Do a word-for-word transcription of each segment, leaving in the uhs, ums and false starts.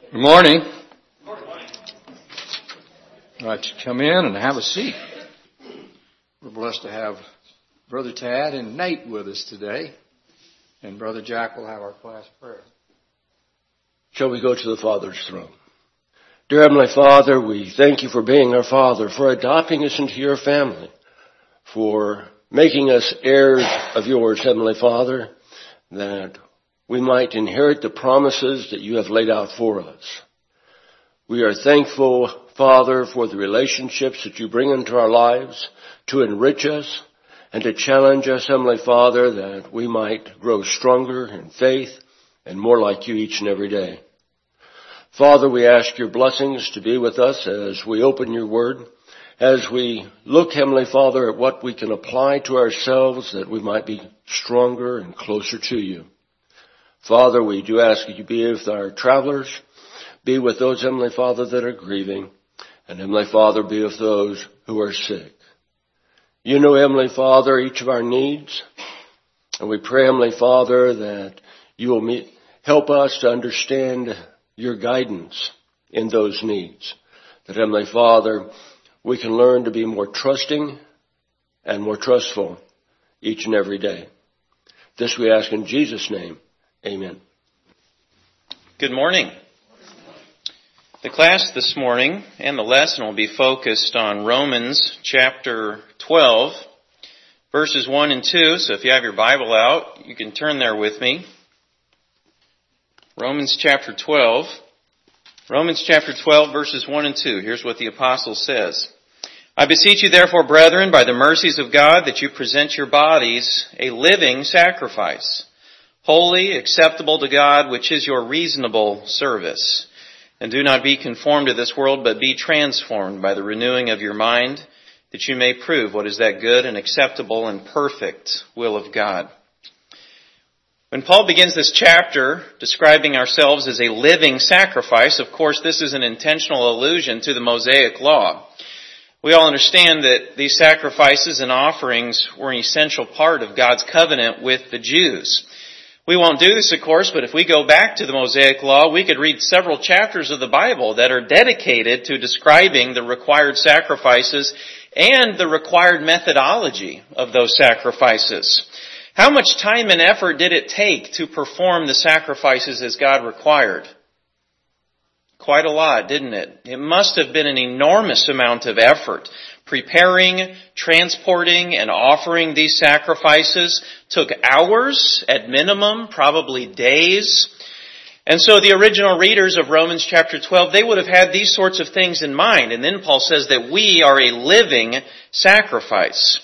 Good morning. I'd like to come in and have a seat. We're blessed to have Brother Tad and Nate with us today. And Brother Jack will have our class prayer. Shall we go to the Father's throne? Dear Heavenly Father, we thank you for being our Father, for adopting us into your family, for making us heirs of yours, Heavenly Father, that we might inherit the promises that you have laid out for us. We are thankful, Father, for the relationships that you bring into our lives to enrich us and to challenge us, Heavenly Father, that we might grow stronger in faith and more like you each and every day. Father, we ask your blessings to be with us as we open your word, as we look, Heavenly Father, at what we can apply to ourselves that we might be stronger and closer to you. Father, we do ask that you be with our travelers, be with those, Heavenly Father, that are grieving, and Heavenly Father, be with those who are sick. You know, Heavenly Father, each of our needs, and we pray, Heavenly Father, that you will meet, help us to understand your guidance in those needs. That, Heavenly Father, we can learn to be more trusting and more trustful each and every day. This we ask in Jesus' name. Amen. Good morning. The class this morning and the lesson will be focused on Romans chapter twelve, verses one and two. So if you have your Bible out, you can turn there with me. Romans chapter twelve. Romans chapter twelve, verses one and two. Here's what the apostle says. I beseech you therefore, brethren, by the mercies of God, that you present your bodies a living sacrifice, holy, acceptable to God, which is your reasonable service. And do not be conformed to this world, but be transformed by the renewing of your mind, that you may prove what is that good and acceptable and perfect will of God. When Paul begins this chapter describing ourselves as a living sacrifice, of course this is an intentional allusion to the Mosaic Law. We all understand that these sacrifices and offerings were an essential part of God's covenant with the Jews. We won't do this, of course, but if we go back to the Mosaic Law, we could read several chapters of the Bible that are dedicated to describing the required sacrifices and the required methodology of those sacrifices. How much time and effort did it take to perform the sacrifices as God required? Quite a lot, didn't it? It must have been an enormous amount of effort. Preparing, transporting, and offering these sacrifices took hours at minimum, probably days. And so the original readers of Romans chapter twelve, they would have had these sorts of things in mind. And then Paul says that we are a living sacrifice.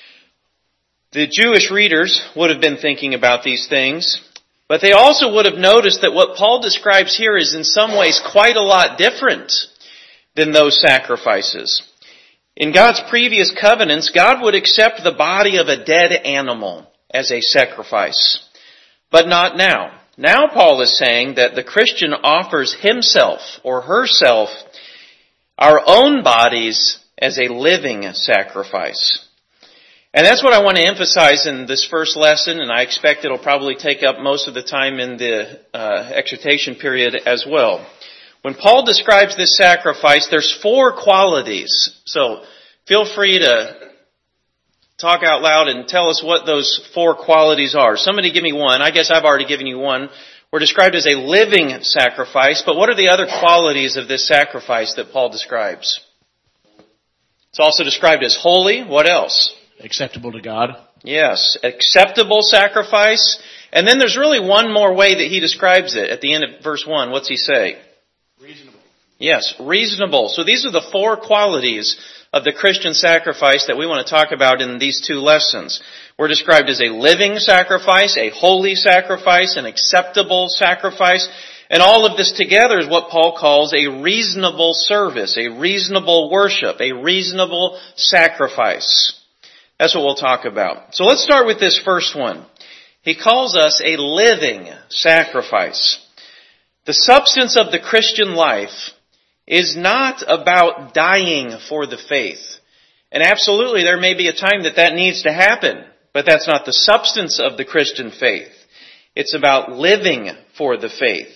The Jewish readers would have been thinking about these things, but they also would have noticed that what Paul describes here is in some ways quite a lot different than those sacrifices. In God's previous covenants, God would accept the body of a dead animal as a sacrifice, but not now. Now Paul is saying that the Christian offers himself or herself, our own bodies, as a living sacrifice. And that's what I want to emphasize in this first lesson, and I expect it'll probably take up most of the time in the uh, exhortation period as well. When Paul describes this sacrifice, there's four qualities. So feel free to talk out loud and tell us what those four qualities are. Somebody give me one. I guess I've already given you one. We're described as a living sacrifice, but what are the other qualities of this sacrifice that Paul describes? It's also described as holy. What else? Acceptable to God. Yes, acceptable sacrifice. And then there's really one more way that he describes it at the end of verse one. What's he say? Reasonable. Yes, reasonable. So these are the four qualities of the Christian sacrifice that we want to talk about in these two lessons. We're described as a living sacrifice, a holy sacrifice, an acceptable sacrifice, and all of this together is what Paul calls a reasonable service, a reasonable worship, a reasonable sacrifice. That's what we'll talk about. So let's start with this first one. He calls us a living sacrifice. The substance of the Christian life is not about dying for the faith. And absolutely there may be a time that that needs to happen, but that's not the substance of the Christian faith. It's about living for the faith.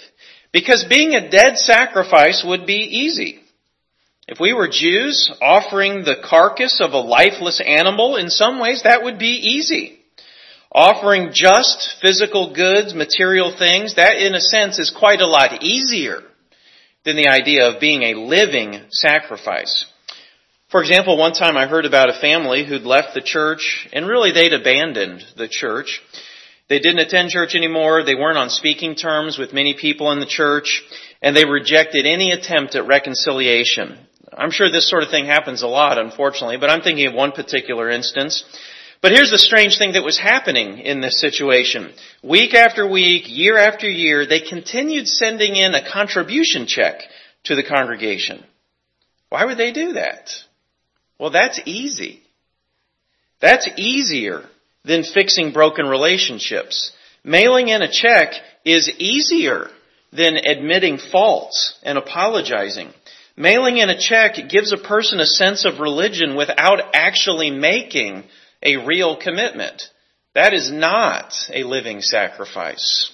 Because being a dead sacrifice would be easy. If we were Jews, offering the carcass of a lifeless animal, in some ways that would be easy. Offering just physical goods, material things, that in a sense is quite a lot easier than the idea of being a living sacrifice. For example, one time I heard about a family who'd left the church, and really they'd abandoned the church. They didn't attend church anymore, they weren't on speaking terms with many people in the church, and they rejected any attempt at reconciliation. I'm sure this sort of thing happens a lot, unfortunately, but I'm thinking of one particular instance. But here's the strange thing that was happening in this situation. Week after week, year after year, they continued sending in a contribution check to the congregation. Why would they do that? Well, that's easy. That's easier than fixing broken relationships. Mailing in a check is easier than admitting faults and apologizing. Mailing in a check gives a person a sense of religion without actually making a real commitment. That is not a living sacrifice.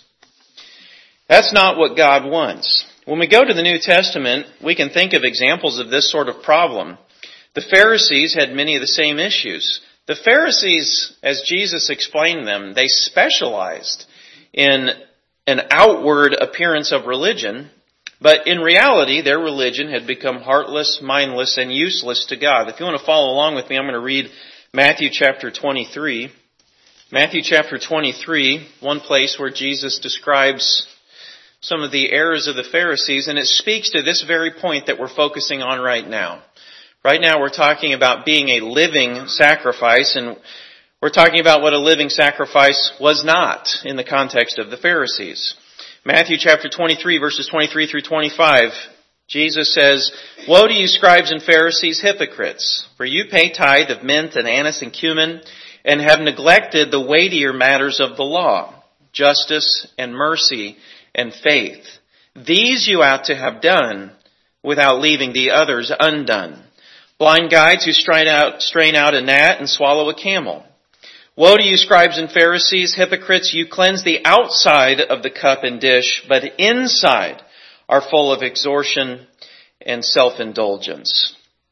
That's not what God wants. When we go to the New Testament, we can think of examples of this sort of problem. The Pharisees had many of the same issues. The Pharisees, as Jesus explained them, they specialized in an outward appearance of religion, but in reality, their religion had become heartless, mindless, and useless to God. If you want to follow along with me, I'm going to read Matthew chapter twenty-three. Matthew chapter twenty-three, one place where Jesus describes some of the errors of the Pharisees, and it speaks to this very point that we're focusing on right now. Right now we're talking about being a living sacrifice, and we're talking about what a living sacrifice was not in the context of the Pharisees. Matthew chapter twenty-three, verses twenty-three through twenty-five, Jesus says, "Woe to you, scribes and Pharisees, hypocrites! For you pay tithe of mint and anise and cumin, and have neglected the weightier matters of the law, justice and mercy and faith. These you ought to have done, without leaving the others undone. Blind guides who strain out, strain out a gnat and swallow a camel. Woe to you, scribes and Pharisees, hypocrites! You cleanse the outside of the cup and dish, but inside are full of extortion and self-indulgence."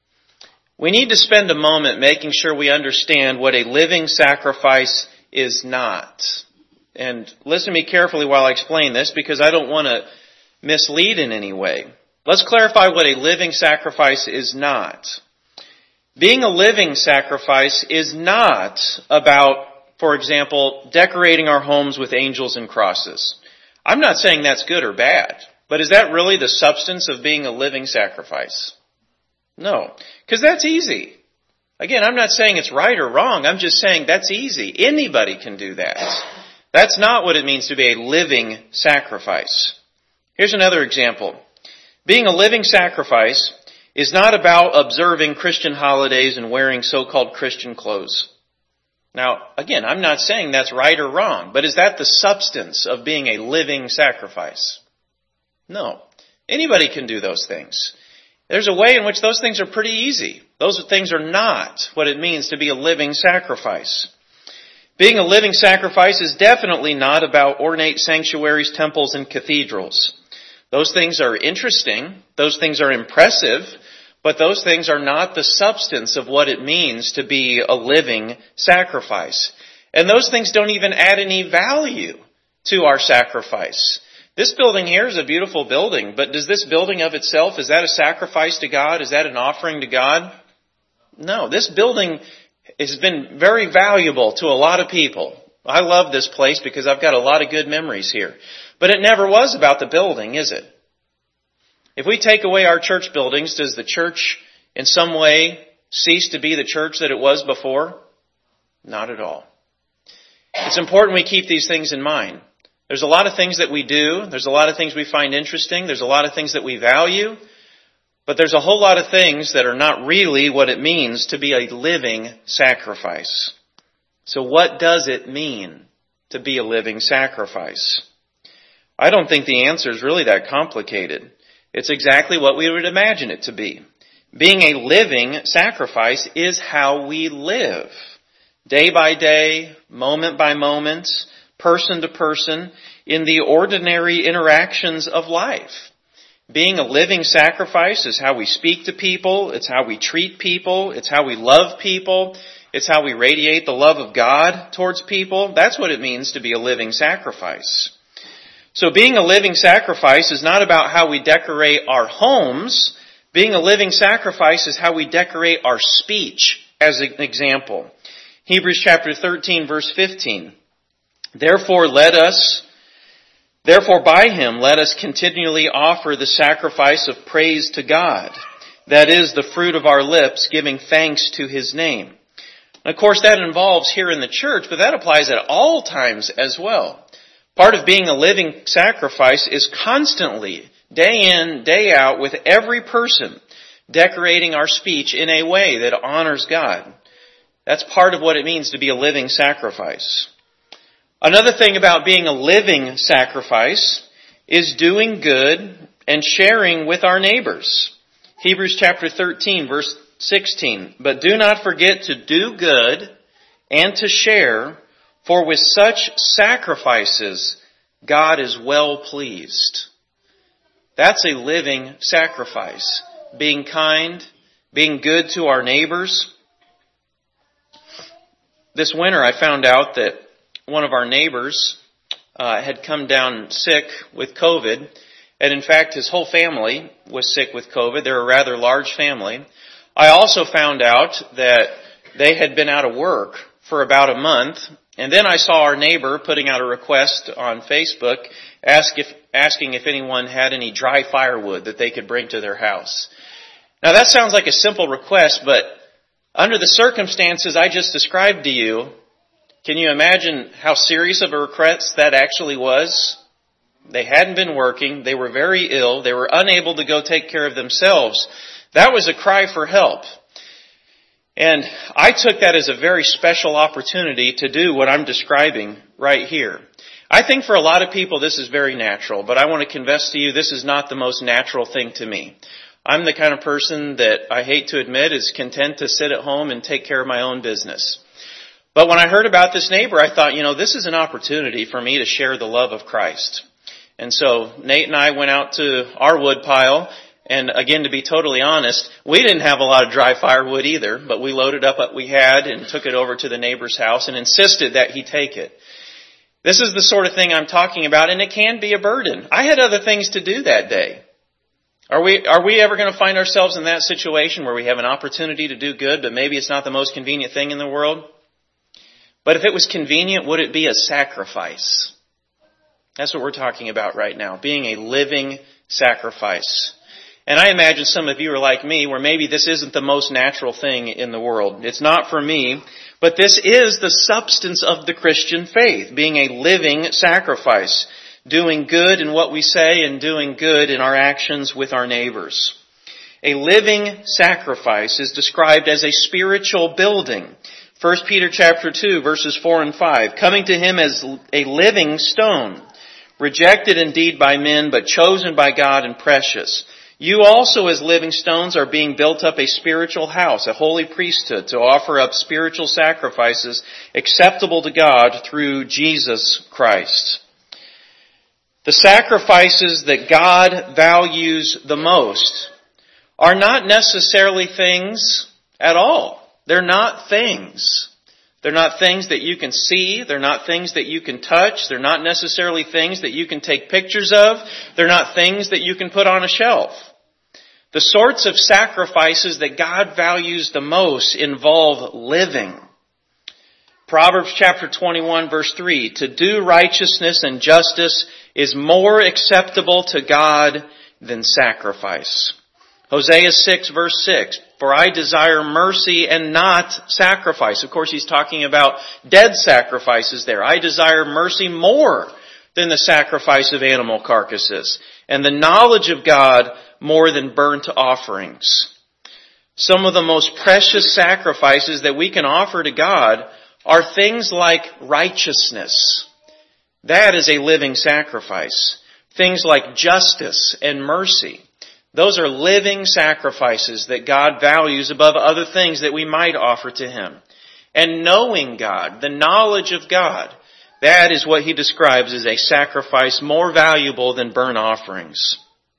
We need to spend a moment making sure we understand what a living sacrifice is not. And listen to me carefully while I explain this, because I don't want to mislead in any way. Let's clarify what a living sacrifice is not. Being a living sacrifice is not about, for example, decorating our homes with angels and crosses. I'm not saying that's good or bad, but is that really the substance of being a living sacrifice? No, because that's easy. Again, I'm not saying it's right or wrong. I'm just saying that's easy. Anybody can do that. That's not what it means to be a living sacrifice. Here's another example. Being a living sacrifice is not about observing Christian holidays and wearing so-called Christian clothes. Now, again, I'm not saying that's right or wrong, but is that the substance of being a living sacrifice? No. Anybody can do those things. There's a way in which those things are pretty easy. Those things are not what it means to be a living sacrifice. Being a living sacrifice is definitely not about ornate sanctuaries, temples, and cathedrals. Those things are interesting. Those things are impressive. But those things are not the substance of what it means to be a living sacrifice. And those things don't even add any value to our sacrifice. This building here is a beautiful building, but does this building of itself, is that a sacrifice to God? Is that an offering to God? No, this building has been very valuable to a lot of people. I love this place because I've got a lot of good memories here. But it never was about the building, is it? If we take away our church buildings, does the church in some way cease to be the church that it was before? Not at all. It's important we keep these things in mind. There's a lot of things that we do. There's a lot of things we find interesting. There's a lot of things that we value. But there's a whole lot of things that are not really what it means to be a living sacrifice. So what does it mean to be a living sacrifice? I don't think the answer is really that complicated. It's exactly what we would imagine it to be. Being a living sacrifice is how we live. Day by day, moment by moment, person to person, in the ordinary interactions of life. Being a living sacrifice is how we speak to people, it's how we treat people, it's how we love people, it's how we radiate the love of God towards people. That's what it means to be a living sacrifice. So being a living sacrifice is not about how we decorate our homes. Being a living sacrifice is how we decorate our speech, as an example. Hebrews chapter thirteen, verse fifteen. Therefore let us, therefore by him let us continually offer the sacrifice of praise to God. That is the fruit of our lips, giving thanks to his name. And of course that involves here in the church, but that applies at all times as well. Part of being a living sacrifice is constantly, day in, day out, with every person, decorating our speech in a way that honors God. That's part of what it means to be a living sacrifice. Another thing about being a living sacrifice is doing good and sharing with our neighbors. Hebrews chapter thirteen, verse sixteen. But do not forget to do good and to share, for with such sacrifices God is well pleased. That's a living sacrifice. Being kind, being good to our neighbors. This winter I found out that one of our neighbors uh, had come down sick with COVID. And in fact, his whole family was sick with COVID. They're a rather large family. I also found out that they had been out of work for about a month. And then I saw our neighbor putting out a request on Facebook ask if, asking if anyone had any dry firewood that they could bring to their house. Now that sounds like a simple request, but under the circumstances I just described to you, can you imagine how serious of a request that actually was? They hadn't been working. They were very ill. They were unable to go take care of themselves. That was a cry for help. And I took that as a very special opportunity to do what I'm describing right here. I think for a lot of people this is very natural, but I want to confess to you this is not the most natural thing to me. I'm the kind of person that I hate to admit is content to sit at home and take care of my own business. But when I heard about this neighbor, I thought, you know, this is an opportunity for me to share the love of Christ. And so Nate and I went out to our wood pile. And again, to be totally honest, we didn't have a lot of dry firewood either, but we loaded up what we had and took it over to the neighbor's house and insisted that he take it. This is the sort of thing I'm talking about, and it can be a burden. I had other things to do that day. Are we, are we ever going to find ourselves in that situation where we have an opportunity to do good, but maybe it's not the most convenient thing in the world? But if it was convenient, would it be a sacrifice? That's what we're talking about right now, being a living sacrifice. And I imagine some of you are like me, where maybe this isn't the most natural thing in the world. It's not for me, but this is the substance of the Christian faith, being a living sacrifice, doing good in what we say and doing good in our actions with our neighbors. A living sacrifice is described as a spiritual building. First Peter chapter two, verses four and five, coming to him as a living stone, rejected indeed by men, but chosen by God and precious. You also as living stones are being built up a spiritual house, a holy priesthood, to offer up spiritual sacrifices acceptable to God through Jesus Christ. The sacrifices that God values the most are not necessarily things at all. They're not things. They're not things that you can see. They're not things that you can touch. They're not necessarily things that you can take pictures of. They're not things that you can put on a shelf. The sorts of sacrifices that God values the most involve living. Proverbs chapter twenty-one, verse three, to do righteousness and justice is more acceptable to God than sacrifice. Hosea six, verse six, for I desire mercy and not sacrifice. Of course, he's talking about dead sacrifices there. I desire mercy more than the sacrifice of animal carcasses, and the knowledge of God more than burnt offerings. Some of the most precious sacrifices that we can offer to God are things like righteousness. That is a living sacrifice. Things like justice and mercy. Those are living sacrifices that God values above other things that we might offer to Him. And knowing God, the knowledge of God, That is what he describes as a sacrifice more valuable than burnt offerings.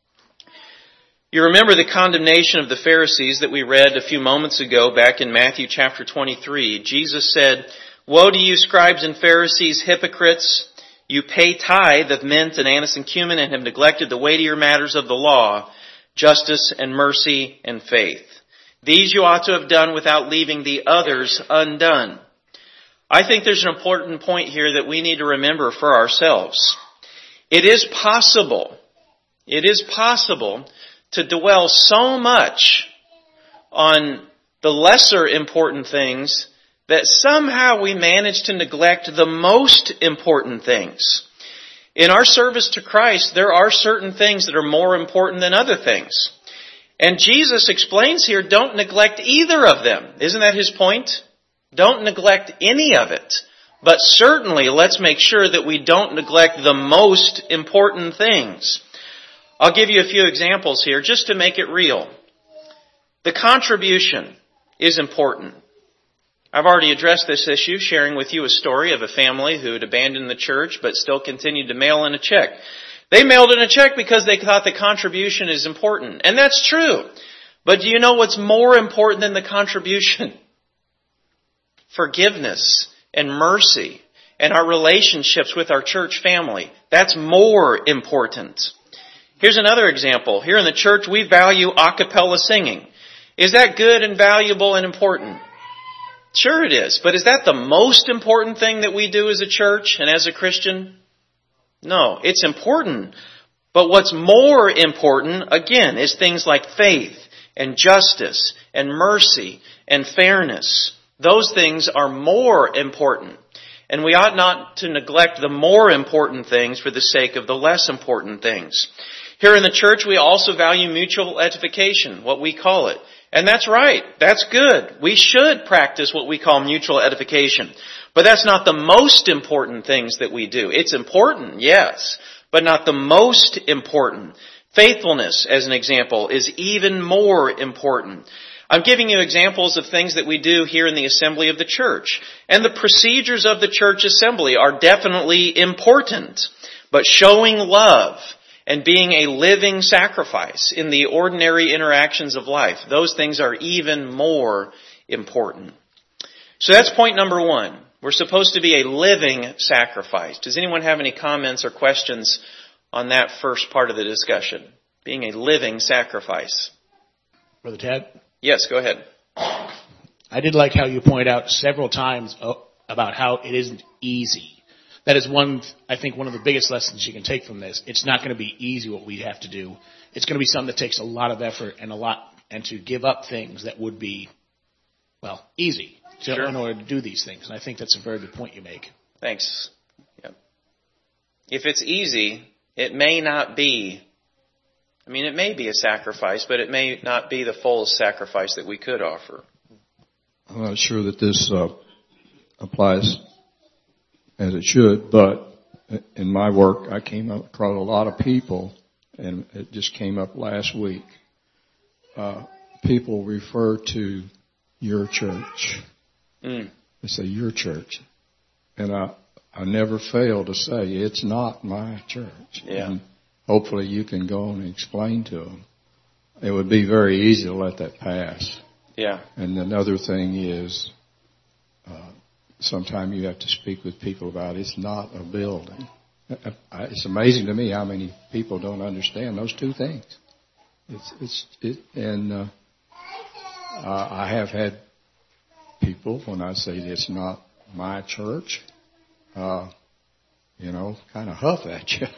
You remember the condemnation of the Pharisees that we read a few moments ago back in Matthew chapter twenty-three. Jesus said, "Woe to you, scribes and Pharisees, hypocrites! You pay tithe of mint and anise and cumin and have neglected the weightier matters of the law, justice and mercy and faith. These you ought to have done without leaving the others undone." I think there's an important point here that we need to remember for ourselves. It is possible, it is possible to dwell so much on the lesser important things that somehow we manage to neglect the most important things. In our service to Christ, there are certain things that are more important than other things. And Jesus explains here, don't neglect either of them. Isn't that his point? Don't neglect any of it. But certainly, let's make sure that we don't neglect the most important things. I'll give you a few examples here just to make it real. The contribution is important. I've already addressed this issue, sharing with you a story of a family who had abandoned the church but still continued to mail in a check. They mailed in a check because they thought the contribution is important. And that's true. But do you know what's more important than the contribution? Forgiveness and mercy and our relationships with our church family. That's more important. Here's another example. Here in the church, we value a cappella singing. Is that good and valuable and important? Sure it is. But is that the most important thing that we do as a church and as a Christian? No, it's important. But what's more important, again, is things like faith and justice and mercy and fairness. Those things are more important. And we ought not to neglect the more important things for the sake of the less important things. Here in the church, we also value mutual edification, what we call it. And that's right. That's good. We should practice what we call mutual edification. But that's not the most important things that we do. It's important, yes, but not the most important. Faithfulness, as an example, is even more important. I'm giving you examples of things that we do here in the assembly of the church. And the procedures of the church assembly are definitely important. But showing love and being a living sacrifice in the ordinary interactions of life, those things are even more important. So that's point number one. We're supposed to be a living sacrifice. Does anyone have any comments or questions on that first part of the discussion? Being a living sacrifice. Brother Ted? Yes, go ahead. I did like how you pointed out several times about how it isn't easy. That is one, I think, one of the biggest lessons you can take from this. It's not going to be easy what we have to do. It's going to be something that takes a lot of effort and a lot, and to give up things that would be, well, easy to, sure. in order to do these things. And I think that's a very good point you make. Thanks. Yep. If it's easy, it may not be, I mean, it may be a sacrifice, but it may not be the fullest sacrifice that we could offer. I'm not sure that this uh, applies as it should, but in my work, I came across a lot of people, and it just came up last week. Uh, people refer to your church. Mm. They say, your church. And I, I never fail to say, it's not my church. Yeah. And hopefully you can go and explain to them. It would be very easy to let that pass. Yeah. And another thing is, uh, sometimes you have to speak with people about it's not a building. It's amazing to me how many people don't understand those two things. It's it's it, and uh, I have had people when I say it's not my church, uh, you know, kind of huff at you.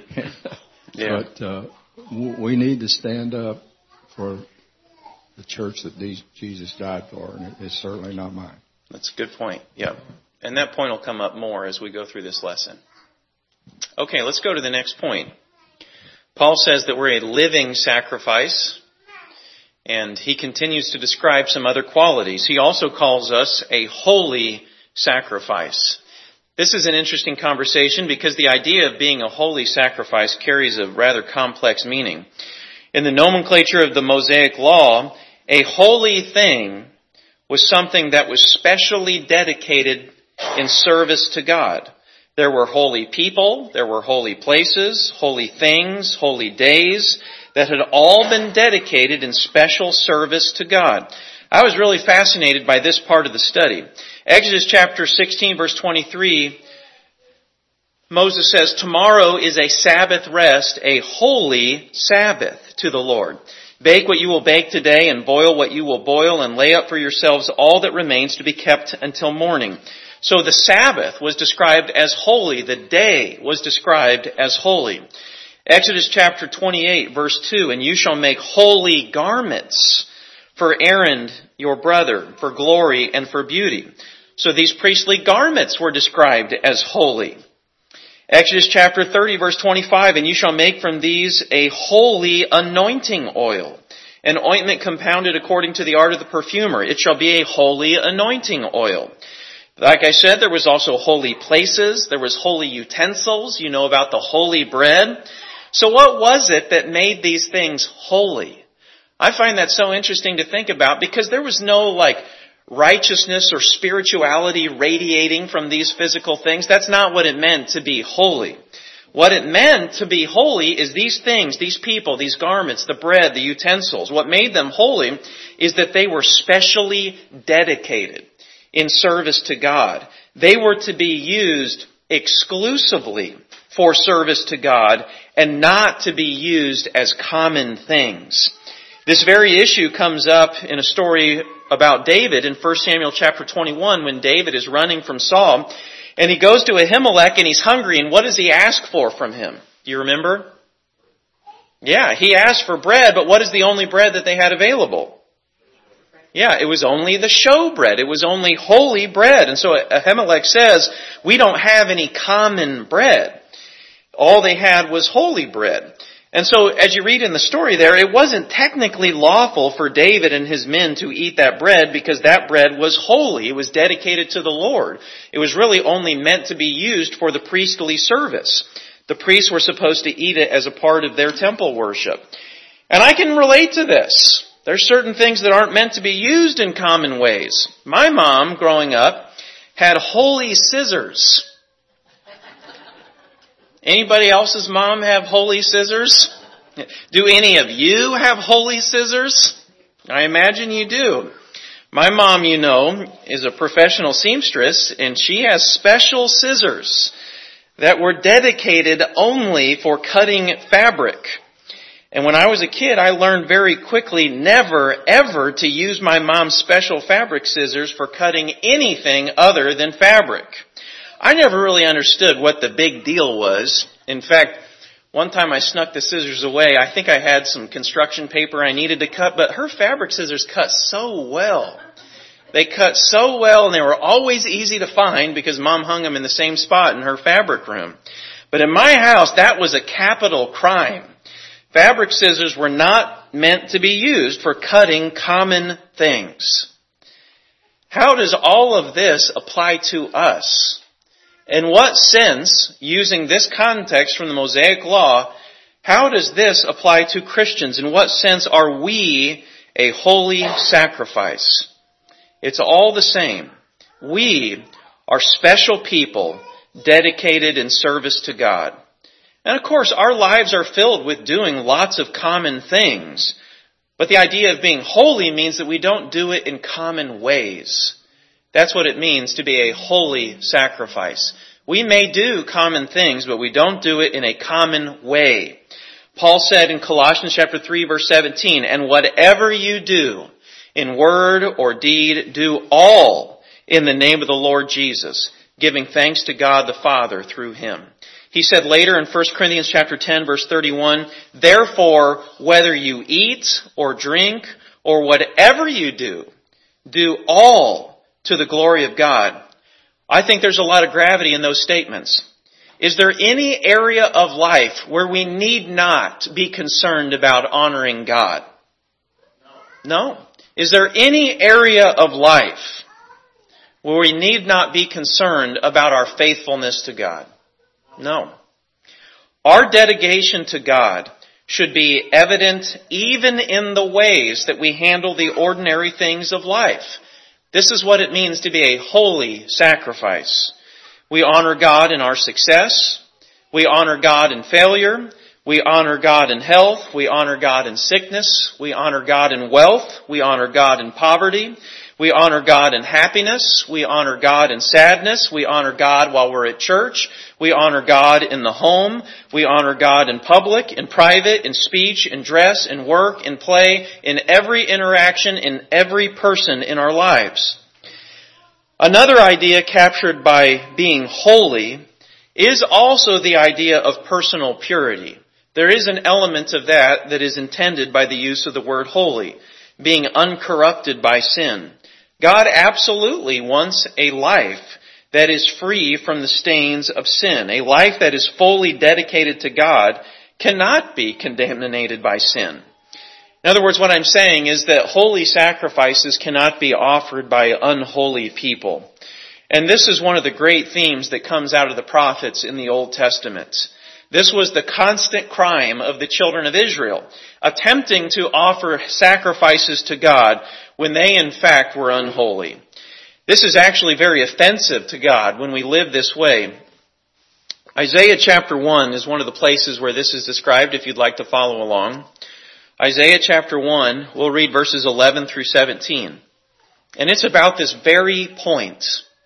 Yeah. But uh, we need to stand up for the church that these, Jesus died for, and it's certainly not mine. That's a good point. Yeah. And that point will come up more as we go through this lesson. Okay, let's go to the next point. Paul says that we're a living sacrifice, and he continues to describe some other qualities. He also calls us a holy sacrifice. This is an interesting conversation because the idea of being a holy sacrifice carries a rather complex meaning. In the nomenclature of the Mosaic Law, a holy thing was something that was specially dedicated in service to God. There were holy people, there were holy places, holy things, holy days that had all been dedicated in special service to God. I was really fascinated by this part of the study. Exodus chapter sixteen, verse twenty-three, Moses says, "Tomorrow is a Sabbath rest, a holy Sabbath to the Lord. Bake what you will bake today, and boil what you will boil, and lay up for yourselves all that remains to be kept until morning." So the Sabbath was described as holy. The day was described as holy. Exodus chapter twenty-eight, verse two, "And you shall make holy garments for Aaron your brother, for glory and for beauty." So these priestly garments were described as holy. Exodus chapter thirty, verse twenty-five, "And you shall make from these a holy anointing oil, an ointment compounded according to the art of the perfumer. It shall be a holy anointing oil." Like I said, there was also holy places. There was holy utensils. You know about the holy bread. So what was it that made these things holy? I find that so interesting to think about, because there was no like righteousness or spirituality radiating from these physical things. That's not what it meant to be holy. What it meant to be holy is these things, these people, these garments, the bread, the utensils. What made them holy is that they were specially dedicated in service to God. They were to be used exclusively for service to God and not to be used as common things. This very issue comes up in a story about David in First Samuel chapter twenty-one, when David is running from Saul, and he goes to Ahimelech and he's hungry, and what does he ask for from him? Do you remember? Yeah, he asked for bread, but what is the only bread that they had available? Yeah, it was only the show bread. It was only holy bread. And so Ahimelech says, "We don't have any common bread. All they had was holy bread." And so as you read in the story there, it wasn't technically lawful for David and his men to eat that bread, because that bread was holy. It was dedicated to the Lord. It was really only meant to be used for the priestly service. The priests were supposed to eat it as a part of their temple worship. And I can relate to this. There's certain things that aren't meant to be used in common ways. My mom, growing up, had holy scissors. Anybody else's mom have holy scissors? Do any of you have holy scissors? I imagine you do. My mom, you know, is a professional seamstress, and she has special scissors that were dedicated only for cutting fabric. And when I was a kid, I learned very quickly never, ever to use my mom's special fabric scissors for cutting anything other than fabric. I never really understood what the big deal was. In fact, one time I snuck the scissors away. I think I had some construction paper I needed to cut, but her fabric scissors cut so well. They cut so well, and they were always easy to find because Mom hung them in the same spot in her fabric room. But in my house, that was a capital crime. Fabric scissors were not meant to be used for cutting common things. How does all of this apply to us? In what sense, using this context from the Mosaic Law, how does this apply to Christians? In what sense are we a holy sacrifice? It's all the same. We are special people dedicated in service to God. And of course, our lives are filled with doing lots of common things. But the idea of being holy means that we don't do it in common ways. That's what it means to be a holy sacrifice. We may do common things, but we don't do it in a common way. Paul said in Colossians chapter three, verse seventeen, "And whatever you do, in word or deed, do all in the name of the Lord Jesus, giving thanks to God the Father through Him." He said later in First Corinthians chapter ten, verse thirty-one, "Therefore, whether you eat or drink or whatever you do, do all to the glory of God." I think there's a lot of gravity in those statements. Is there any area of life where we need not be concerned about honoring God? No. Is there any area of life where we need not be concerned about our faithfulness to God? No. Our dedication to God should be evident even in the ways that we handle the ordinary things of life. This is what it means to be a holy sacrifice. We honor God in our success. We honor God in failure. We honor God in health. We honor God in sickness. We honor God in wealth. We honor God in poverty. We honor God in happiness. We honor God in sadness. We honor God while we're at church. We honor God in the home. We honor God in public, in private, in speech, in dress, in work, in play, in every interaction, in every person in our lives. Another idea captured by being holy is also the idea of personal purity. There is an element of that that is intended by the use of the word holy, being uncorrupted by sin. God absolutely wants a life that is free from the stains of sin. A life that is fully dedicated to God cannot be contaminated by sin. In other words, what I'm saying is that holy sacrifices cannot be offered by unholy people. And this is one of the great themes that comes out of the prophets in the Old Testament. This was the constant crime of the children of Israel, attempting to offer sacrifices to God when they in fact were unholy. This is actually very offensive to God when we live this way. Isaiah chapter one is one of the places where this is described, if you'd like to follow along. Isaiah chapter one, we'll read verses eleven through seventeen. And it's about this very point.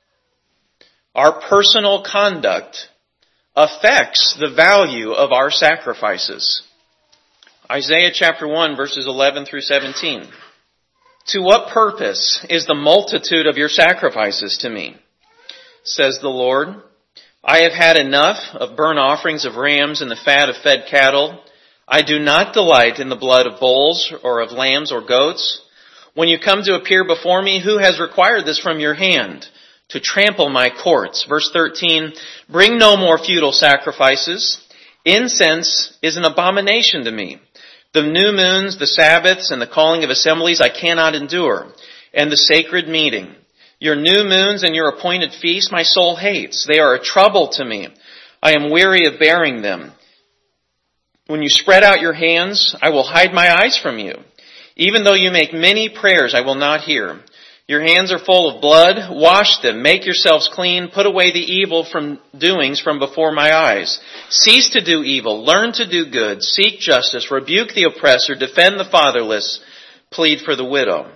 Our personal conduct affects the value of our sacrifices. Isaiah chapter one, verses eleven through seventeen. To what purpose is the multitude of your sacrifices to me? Says the Lord. I have had enough of burnt offerings of rams and the fat of fed cattle. I do not delight in the blood of bulls or of lambs or goats. When you come to appear before me, who has required this from your hand? To trample my courts. Verse thirteen, bring no more futile sacrifices. Incense is an abomination to me. The new moons, the Sabbaths, and the calling of assemblies I cannot endure, and the sacred meeting. Your new moons and your appointed feasts my soul hates. They are a trouble to me. I am weary of bearing them. When you spread out your hands, I will hide my eyes from you. Even though you make many prayers, I will not hear. Your hands are full of blood. Wash them. Make yourselves clean. Put away the evil from doings from before my eyes. Cease to do evil. Learn to do good. Seek justice. Rebuke the oppressor. Defend the fatherless. Plead for the widow.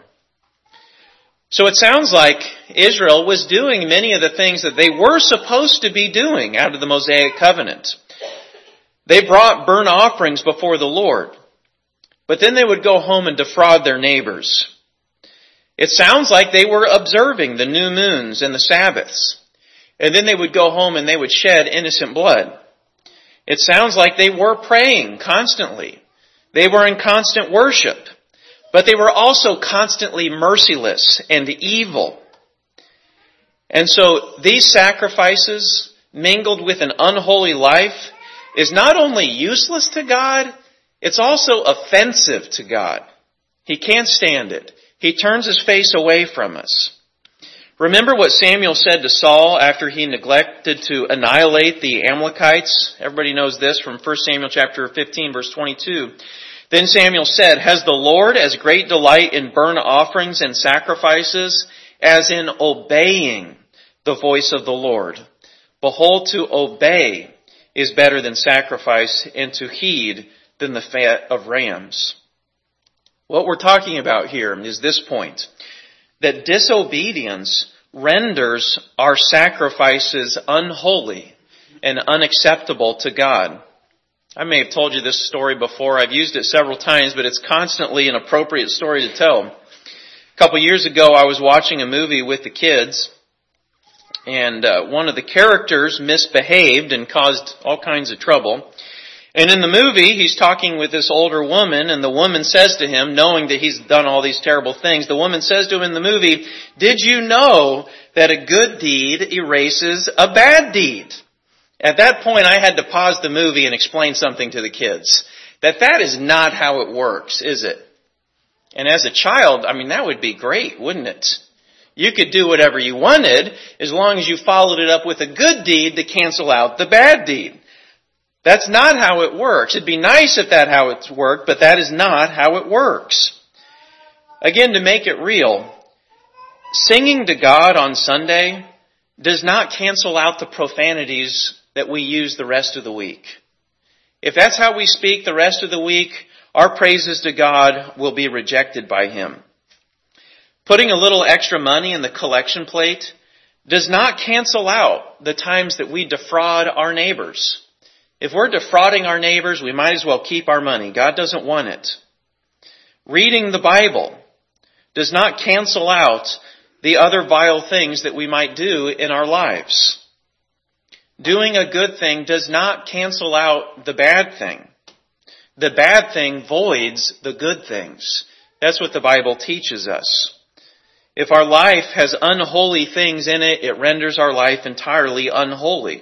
So it sounds like Israel was doing many of the things that they were supposed to be doing out of the Mosaic covenant. They brought burnt offerings before the Lord. But then they would go home and defraud their neighbors. It sounds like they were observing the new moons and the Sabbaths. And then they would go home and they would shed innocent blood. It sounds like they were praying constantly. They were in constant worship. But they were also constantly merciless and evil. And so these sacrifices, mingled with an unholy life, is not only useless to God, it's also offensive to God. He can't stand it. He turns his face away from us. Remember what Samuel said to Saul after he neglected to annihilate the Amalekites? Everybody knows this from First Samuel chapter fifteen, verse twenty-two. Then Samuel said, has the Lord as great delight in burnt offerings and sacrifices as in obeying the voice of the Lord? Behold, to obey is better than sacrifice, and to heed than the fat of rams. What we're talking about here is this point, that disobedience renders our sacrifices unholy and unacceptable to God. I may have told you this story before. I've used it several times, but it's constantly an appropriate story to tell. A couple years ago, I was watching a movie with the kids, and uh, one of the characters misbehaved and caused all kinds of trouble. And in the movie, he's talking with this older woman, and the woman says to him, knowing that he's done all these terrible things, the woman says to him in the movie, did you know that a good deed erases a bad deed? At that point, I had to pause the movie and explain something to the kids. That that is not how it works, is it? And as a child, I mean, that would be great, wouldn't it? You could do whatever you wanted as long as you followed it up with a good deed to cancel out the bad deed. That's not how it works. It'd be nice if that how it worked, but that is not how it works. Again, to make it real, singing to God on Sunday does not cancel out the profanities that we use the rest of the week. If that's how we speak the rest of the week, our praises to God will be rejected by Him. Putting a little extra money in the collection plate does not cancel out the times that we defraud our neighbors. If we're defrauding our neighbors, we might as well keep our money. God doesn't want it. Reading the Bible does not cancel out the other vile things that we might do in our lives. Doing a good thing does not cancel out the bad thing. The bad thing voids the good things. That's what the Bible teaches us. If our life has unholy things in it, it renders our life entirely unholy.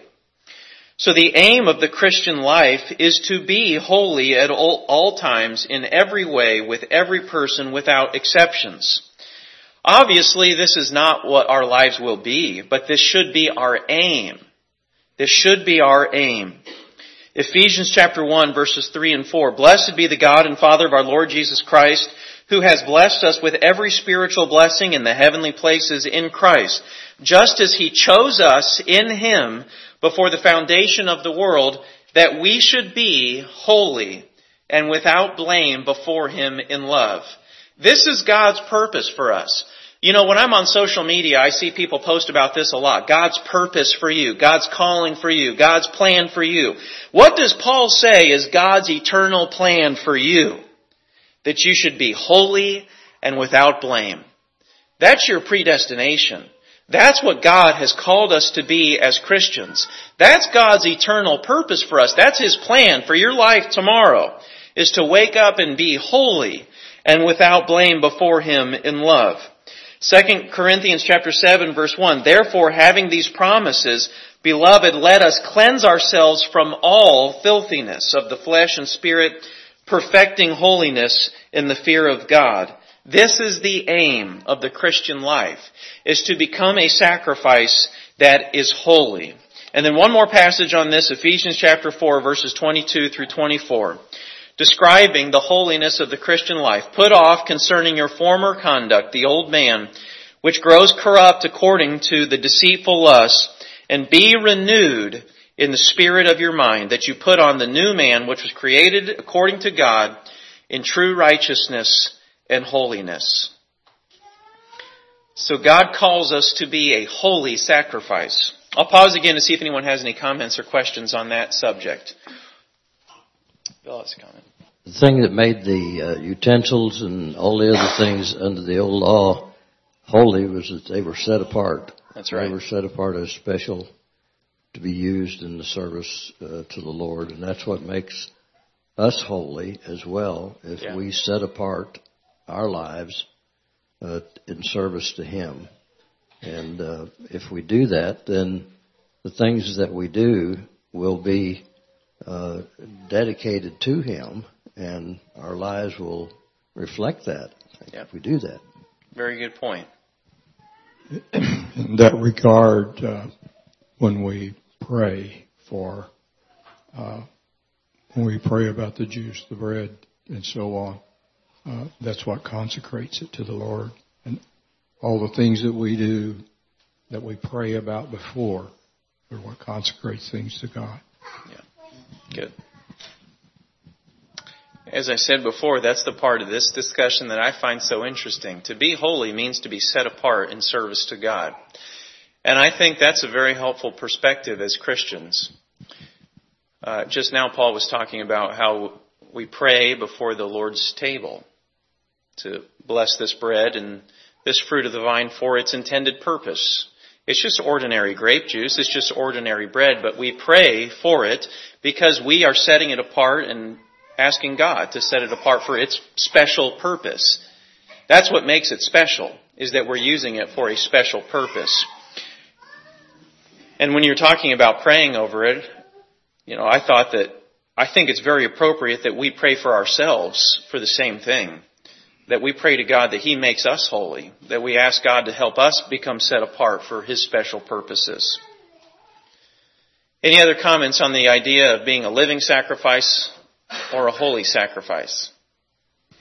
So the aim of the Christian life is to be holy at all, all times, in every way, with every person, without exceptions. Obviously, this is not what our lives will be, but this should be our aim. This should be our aim. Ephesians chapter one, verses three and four. Blessed be the God and Father of our Lord Jesus Christ, who has blessed us with every spiritual blessing in the heavenly places in Christ, just as He chose us in Him before the foundation of the world, that we should be holy and without blame before Him in love. This is God's purpose for us. You know, when I'm on social media, I see people post about this a lot. God's purpose for you, God's calling for you, God's plan for you. What does Paul say is God's eternal plan for you? That you should be holy and without blame. That's your predestination. That's what God has called us to be as Christians. That's God's eternal purpose for us. That's His plan for your life tomorrow, is to wake up and be holy and without blame before Him in love. Second Corinthians chapter seven, verse one, therefore, having these promises, beloved, let us cleanse ourselves from all filthiness of the flesh and spirit, perfecting holiness in the fear of God. This is the aim of the Christian life, is to become a sacrifice that is holy. And then one more passage on this, Ephesians chapter four, verses twenty-two through twenty-four. Describing the holiness of the Christian life. Put off concerning your former conduct the old man, which grows corrupt according to the deceitful lusts, and be renewed in the spirit of your mind, that you put on the new man, which was created according to God, in true righteousness and holiness. So God calls us to be a holy sacrifice. I'll pause again to see if anyone has any comments or questions on that subject. Bill has a comment. The thing that made the uh, utensils and all the other things under the old law holy was that they were set apart. That's right. They were set apart as special to be used in the service uh, to the Lord. And that's what makes us holy as well, if yeah. we set apart our lives uh, in service to Him. And uh, if we do that, then the things that we do will be uh, dedicated to Him, and our lives will reflect that yeah. if we do that. Very good point. In that regard, uh, when we pray for, uh, when we pray about the juice, the bread, and so on, uh, that's what consecrates it to the Lord. And all the things that we do, that we pray about before, are what consecrates things to God. Yeah. Good. As I said before, that's the part of this discussion that I find so interesting. To be holy means to be set apart in service to God. And I think that's a very helpful perspective as Christians. Uh, just now Paul was talking about how we pray before the Lord's table to bless this bread and this fruit of the vine for its intended purpose. It's just ordinary grape juice. It's just ordinary bread, but we pray for it because we are setting it apart and asking God to set it apart for its special purpose. That's what makes it special, is that we're using it for a special purpose. And when you're talking about praying over it, you know, I thought that, I think it's very appropriate that we pray for ourselves for the same thing. That we pray to God that He makes us holy. That we ask God to help us become set apart for His special purposes. Any other comments on the idea of being a living sacrifice or a holy sacrifice?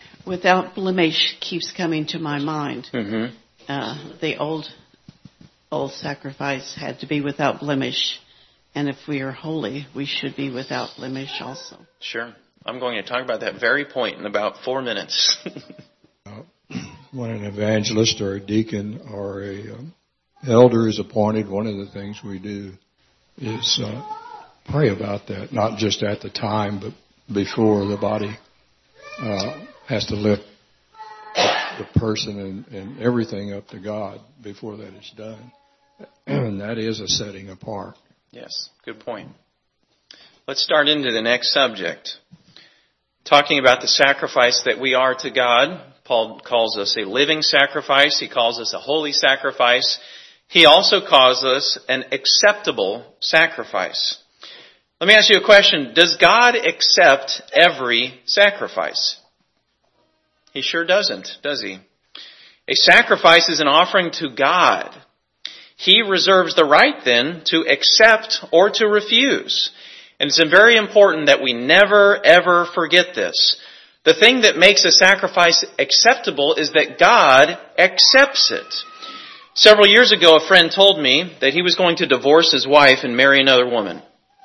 Without blemish keeps coming to my mind. Mm-hmm. Uh, the old whole sacrifice had to be without blemish. And if we are holy, we should be without blemish also. Sure. I'm going to talk about that very point in about four minutes. uh, when an evangelist or a deacon or a um, elder is appointed, one of the things we do is uh, pray about that, not just at the time, but before the body uh, has to lift the person and, and everything up to God before that is done. And that is a setting apart. Yes, good point. Let's start into the next subject. Talking about the sacrifice that we are to God. Paul calls us a living sacrifice. He calls us a holy sacrifice. He also calls us an acceptable sacrifice. Let me ask you a question. Does God accept every sacrifice? He sure doesn't, does he? A sacrifice is an offering to God. He reserves the right then to accept or to refuse. And it's very important that we never ever forget this. The thing that makes a sacrifice acceptable is that God accepts it. Several years ago, a friend told me that he was going to divorce his wife and marry another woman.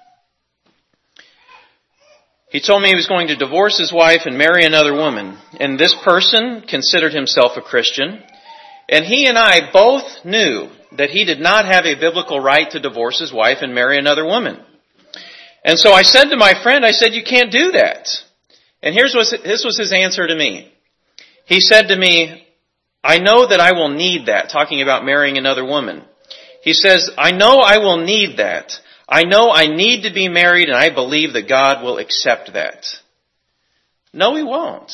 He told me he was going to divorce his wife and marry another woman. And this person considered himself a Christian. And he and I both knew that he did not have a biblical right to divorce his wife and marry another woman. And so I said to my friend, I said, you can't do that. And here's what, this was his answer to me. He said to me, I know that I will need that, talking about marrying another woman. He says, I know I will need that. I know I need to be married, and I believe that God will accept that. No, he won't.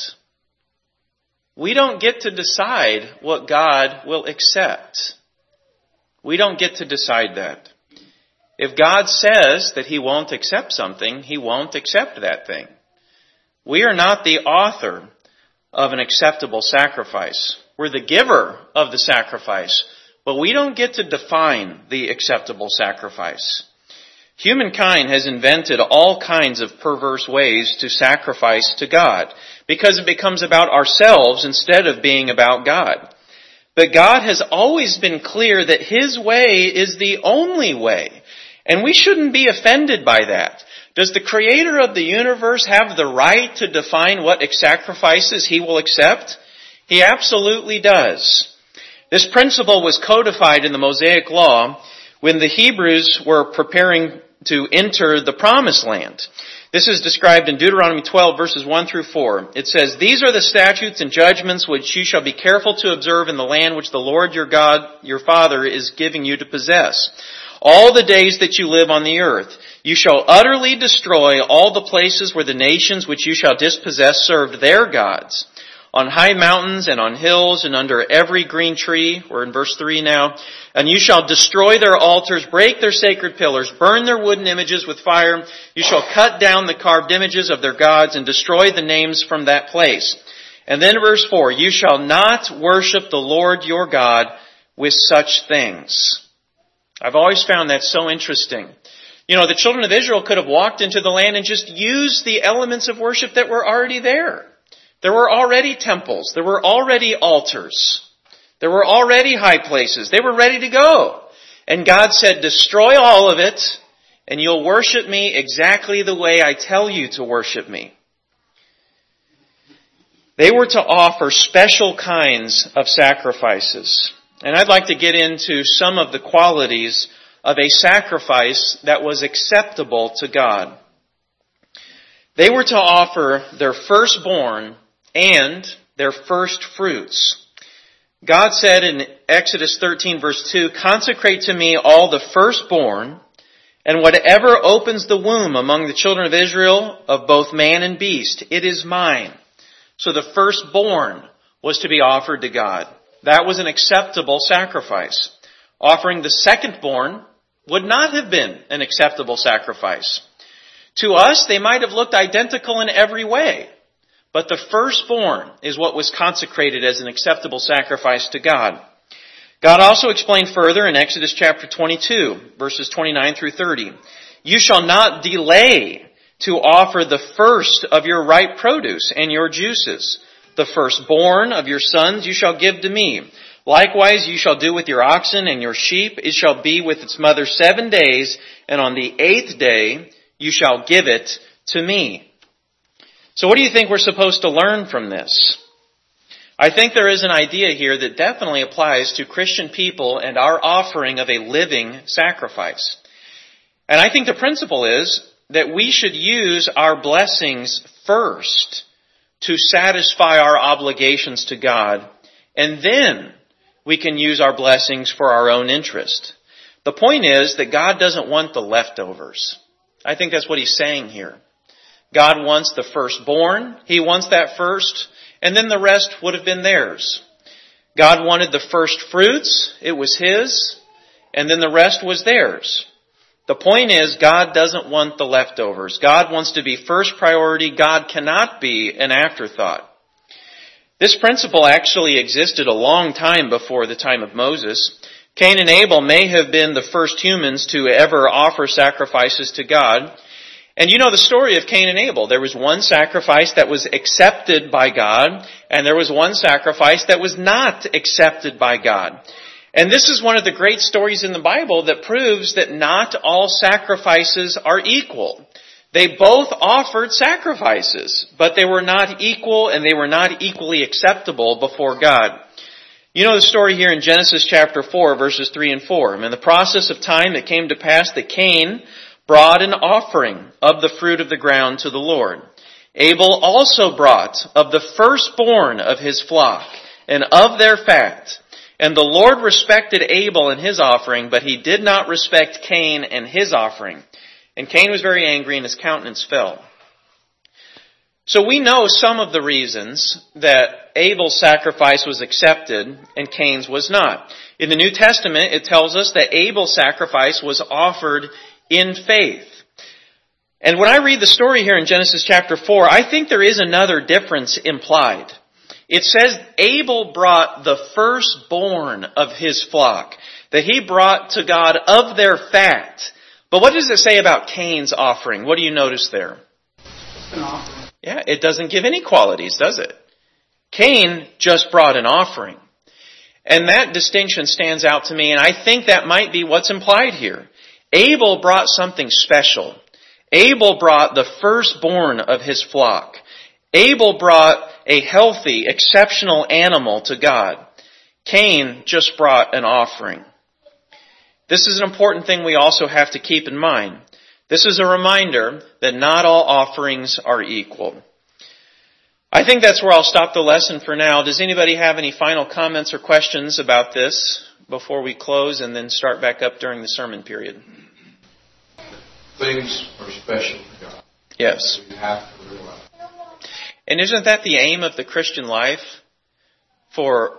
We don't get to decide what God will accept. We don't get to decide that. If God says that he won't accept something, he won't accept that thing. We are not the author of an acceptable sacrifice. We're the giver of the sacrifice, but we don't get to define the acceptable sacrifice. Humankind has invented all kinds of perverse ways to sacrifice to God because it becomes about ourselves instead of being about God. But God has always been clear that his way is the only way, and we shouldn't be offended by that. Does the creator of the universe have the right to define what sacrifices he will accept? He absolutely does. This principle was codified in the Mosaic Law when the Hebrews were preparing to enter the Promised Land. This is described in Deuteronomy twelve, verses one through four. It says, These are the statutes and judgments which you shall be careful to observe in the land which the Lord your God, your Father, is giving you to possess. All the days that you live on the earth, you shall utterly destroy all the places where the nations which you shall dispossess served their gods. On high mountains and on hills and under every green tree, we're in verse three now, and you shall destroy their altars, break their sacred pillars, burn their wooden images with fire. You shall cut down the carved images of their gods and destroy the names from that place. And then verse four, you shall not worship the Lord your God with such things. I've always found that so interesting. You know, the children of Israel could have walked into the land and just used the elements of worship that were already there. There were already temples. There were already altars. There were already high places. They were ready to go. And God said, destroy all of it, and you'll worship me exactly the way I tell you to worship me. They were to offer special kinds of sacrifices. And I'd like to get into some of the qualities of a sacrifice that was acceptable to God. They were to offer their firstborn and their first fruits. God said in Exodus thirteen verse two, consecrate to me all the firstborn, and whatever opens the womb among the children of Israel of both man and beast, it is mine. So the firstborn was to be offered to God. That was an acceptable sacrifice. Offering the secondborn would not have been an acceptable sacrifice. To us, they might have looked identical in every way. But the firstborn is what was consecrated as an acceptable sacrifice to God. God also explained further in Exodus chapter twenty-two, verses twenty-nine through thirty, you shall not delay to offer the first of your ripe produce and your juices. The firstborn of your sons you shall give to me. Likewise, you shall do with your oxen and your sheep. It shall be with its mother seven days, and on the eighth day you shall give it to me. So what do you think we're supposed to learn from this? I think there is an idea here that definitely applies to Christian people and our offering of a living sacrifice. And I think the principle is that we should use our blessings first to satisfy our obligations to God, and then we can use our blessings for our own interest. The point is that God doesn't want the leftovers. I think that's what he's saying here. God wants the firstborn. He wants that first, and then the rest would have been theirs. God wanted the first fruits. It was his, and then the rest was theirs. The point is, God doesn't want the leftovers. God wants to be first priority. God cannot be an afterthought. This principle actually existed a long time before the time of Moses. Cain and Abel may have been the first humans to ever offer sacrifices to God. And you know the story of Cain and Abel. There was one sacrifice that was accepted by God, and there was one sacrifice that was not accepted by God. And this is one of the great stories in the Bible that proves that not all sacrifices are equal. They both offered sacrifices, but they were not equal and they were not equally acceptable before God. You know the story here in Genesis chapter four, verses three and four. In the process of time it came to pass that Cain brought an offering of the fruit of the ground to the Lord. Abel also brought of the firstborn of his flock and of their fat. And the Lord respected Abel and his offering, but he did not respect Cain and his offering. And Cain was very angry and his countenance fell. So we know some of the reasons that Abel's sacrifice was accepted and Cain's was not. In the New Testament, it tells us that Abel's sacrifice was offered in faith. And when I read the story here in Genesis chapter four, I think there is another difference implied. It says Abel brought the firstborn of his flock, that he brought to God of their fat. But what does it say about Cain's offering? What do you notice there? An offering. Yeah, it doesn't give any qualities, does it? Cain just brought an offering. And that distinction stands out to me, and I think that might be what's implied here. Abel brought something special. Abel brought the firstborn of his flock. Abel brought a healthy, exceptional animal to God. Cain just brought an offering. This is an important thing we also have to keep in mind. This is a reminder that not all offerings are equal. I think that's where I'll stop the lesson for now. Does anybody have any final comments or questions about this before we close and then start back up during the sermon period? Things are special to God. Yes. You have to realize. And isn't that the aim of the Christian life? For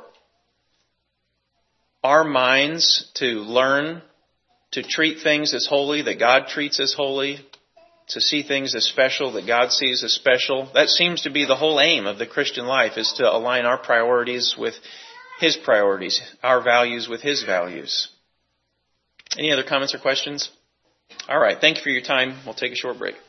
our minds to learn to treat things as holy that God treats as holy, to see things as special that God sees as special. That seems to be the whole aim of the Christian life, is to align our priorities with His priorities, our values with His values. Any other comments or questions? All right. Thank you for your time. We'll take a short break.